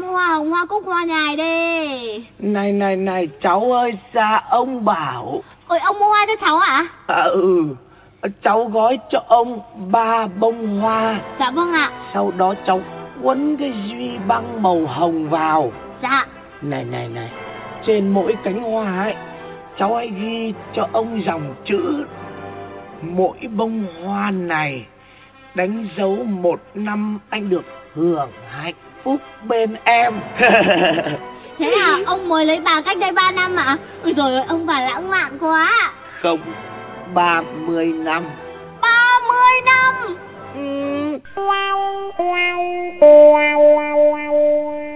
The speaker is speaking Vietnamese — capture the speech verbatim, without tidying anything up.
hoa hồng, hoa cúc, hoa nhài đi. Này này này cháu ơi, xa ông bảo. Ôi ông mua hoa cho cháu ạ? À ừ, cháu gói cho ông ba bông hoa. Dạ vâng ạ. Sau đó cháu quấn cái duy băng màu hồng vào. Dạ. Này này này, trên mỗi cánh hoa ấy, cháu hãy ghi cho ông dòng chữ: mỗi bông hoa này đánh dấu một năm anh được hưởng hạnh phúc bên em. Thế à, ông mới lấy bà cách đây ba năm ạ? Ôi dồi ôi, ông bà lãng mạn quá. Không, ba mươi năm. Ba mươi năm. Ừ.